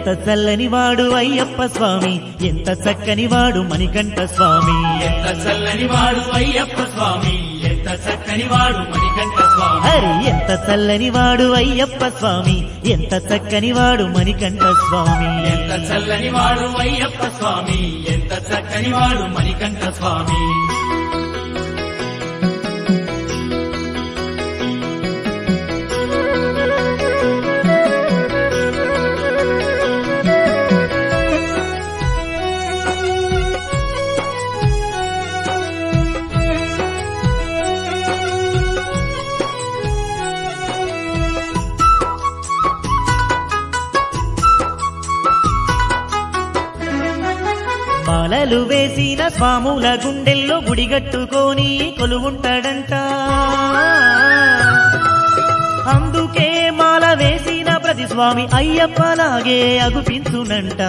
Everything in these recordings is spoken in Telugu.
ఎంత చల్లని వాడు అయ్యప్ప స్వామి, ఎంత చక్కని వాడు మణికంఠ స్వామి. ఎంత చల్లని వాడు అయ్యప్ప స్వామి, ఎంత చక్కని వాడు మణికంఠ స్వామి. హరి ఎంత చల్లని వాడు అయ్యప్ప స్వామి, ఎంత చక్కని వాడు మణికంఠ స్వామి. ఎంత చల్లని వాడు అయ్యప్ప స్వామి, ఎంత చక్కని వాడు మణికంఠ స్వామి. మాలలు వేసిన స్వాముల గుండెల్లో గుడిగట్టుకొని కొలువుంటాడంట. అందుకే మాల వేసిన ప్రతి స్వామి అయ్యప్పలాగే అగుపించునంట.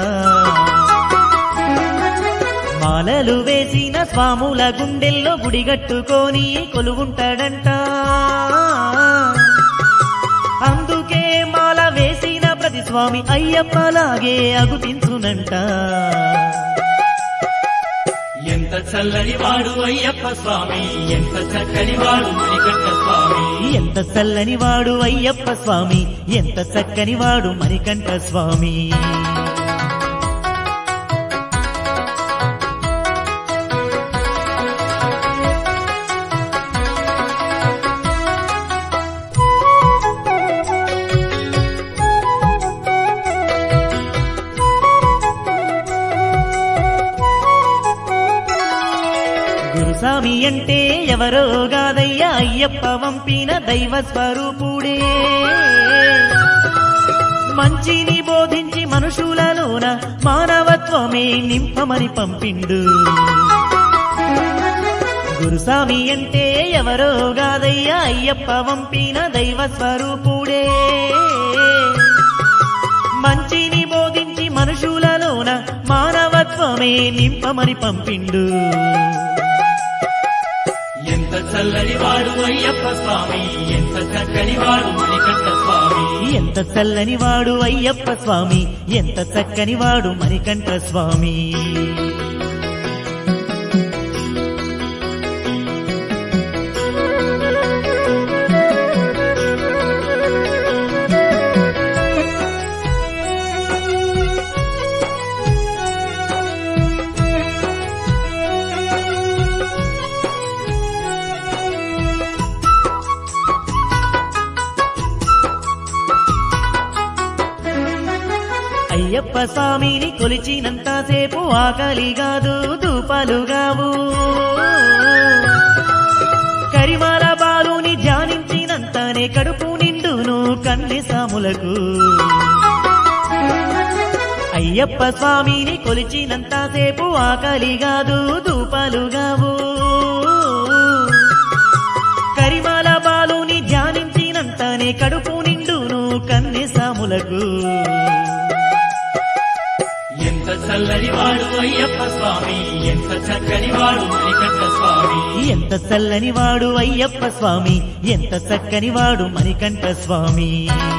మాలలు వేసిన స్వాముల గుండెల్లో గుడిగట్టుకొని కొలువుంటాడంట. అందుకే మాల వేసిన ప్రతి స్వామి అయ్యప్పలాగే అగుపించునంట. ఎంత చల్లని వాడు అయ్యప్ప స్వామి, ఎంత చక్కని వాడు మణికంఠ స్వామి. ఎంత చల్లని వాడు అయ్యప్ప స్వామి, ఎంత చక్కని వాడు మణికంఠ స్వామి. గురుస్వామి అంటే ఎవరో గాదయ్యా అయ్యప్ప వంపిన దైవ స్వరూపుడే. మంచిని బోధించి మనుషులలోన మానవత్వమే నింపమని పంపిండు. గురుస్వామి అంటే ఎవరో గాదయ్యా అయ్యప్ప వంపిన దైవ స్వరూపుడే. మంచిని బోధించి మనుషులలోన మానవత్వమే నింపమని పంపిండు. ఎంత చల్లని వాడు అయ్యప్ప స్వామి, ఎంత చక్కని వాడు మణికంఠ స్వామి. ఎంత చల్లని వాడు అయ్యప్ప స్వామి, ఎంత చక్కని వాడు మణికంఠ స్వామి. అయ్యప్ప స్వామిని కొలిచినంతసేపు ఆకలి కాదు దూపాలు గావు. కరిమాల బాలుని ధ్యానించినంతనే కడుపు నిండును కన్నె సాములకు. అయ్యప్ప స్వామిని కొలిచినంతసేపు ఆకలి కాదు దూపాలు గావు. కరిమాల బాలుని ధ్యానించినంతనే కడుపు నిండును కన్నె సాములకు. ఎంత చల్లని వాడు అయ్యప్ప స్వామి, ఎంత చక్కని వాడు మణికంఠ స్వామి. ఎంత చల్లని వాడు అయ్యప్ప స్వామి, ఎంత చక్కని వాడు మణికంఠ స్వామి.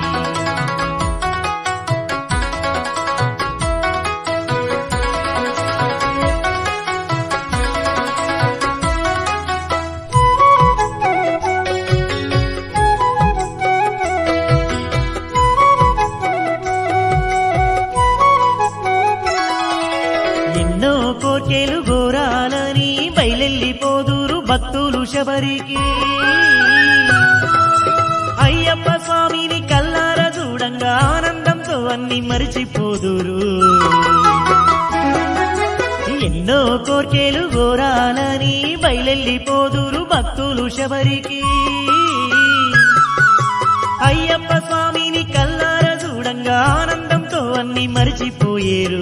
ఎన్నో కోర్కెలు ఘోరాలని బయలెళ్ళిపోదురు భక్తులు శబరికి. అయ్యప్ప స్వామిని కల్లార చూడంగా ఆనందంతో అన్ని మరిచిపోదురు. ఎన్నో కోర్కెలు ఘోరాలని బయలెళ్ళిపోదురు భక్తులు శబరికి. అయ్యప్ప స్వామిని కల్లార చూడంగా ఆనందంతో అన్ని మరిచిపోయేరు.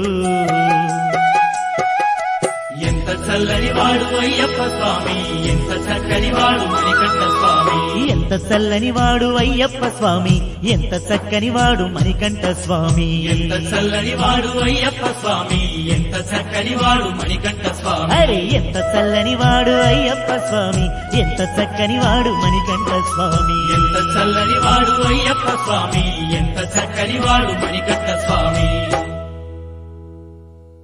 ఎంత చల్లని వాడు అయ్యప్ప స్వామి, ఎంత చక్కని వాడు మణికంఠ స్వామి. ఎంత చల్లని వాడు అయ్యప్ప స్వామి, ఎంత చక్కని వాడు మణికంఠ స్వామి. ఎంత చల్లని వాడు అయ్యప్ప స్వామి, ఎంత చక్కని వాడు మణికంఠ స్వామి. అరే ఎంత చల్లని వాడు అయ్యప్ప స్వామి, ఎంత చక్కని వాడు మణికంఠ స్వామి. ఎంత చల్లని వాడు అయ్యప్ప స్వామి, ఎంత చక్కని వాడు మణికంఠ స్వామి.